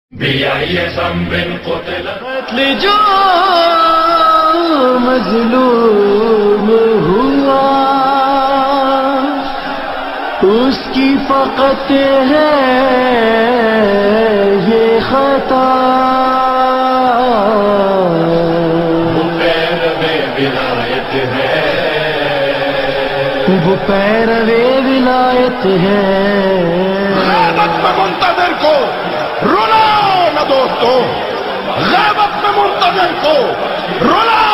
कत्ल जो मजलूम हुआ उसकी फकत है ये खता। वो पैरवे विलायत है, वो पैरवे विलायत है। ग़ैबत में मुंतज़िर को रुलाओ न दोस्तों, ग़ैबत में मुंतज़िर को रुलाओ।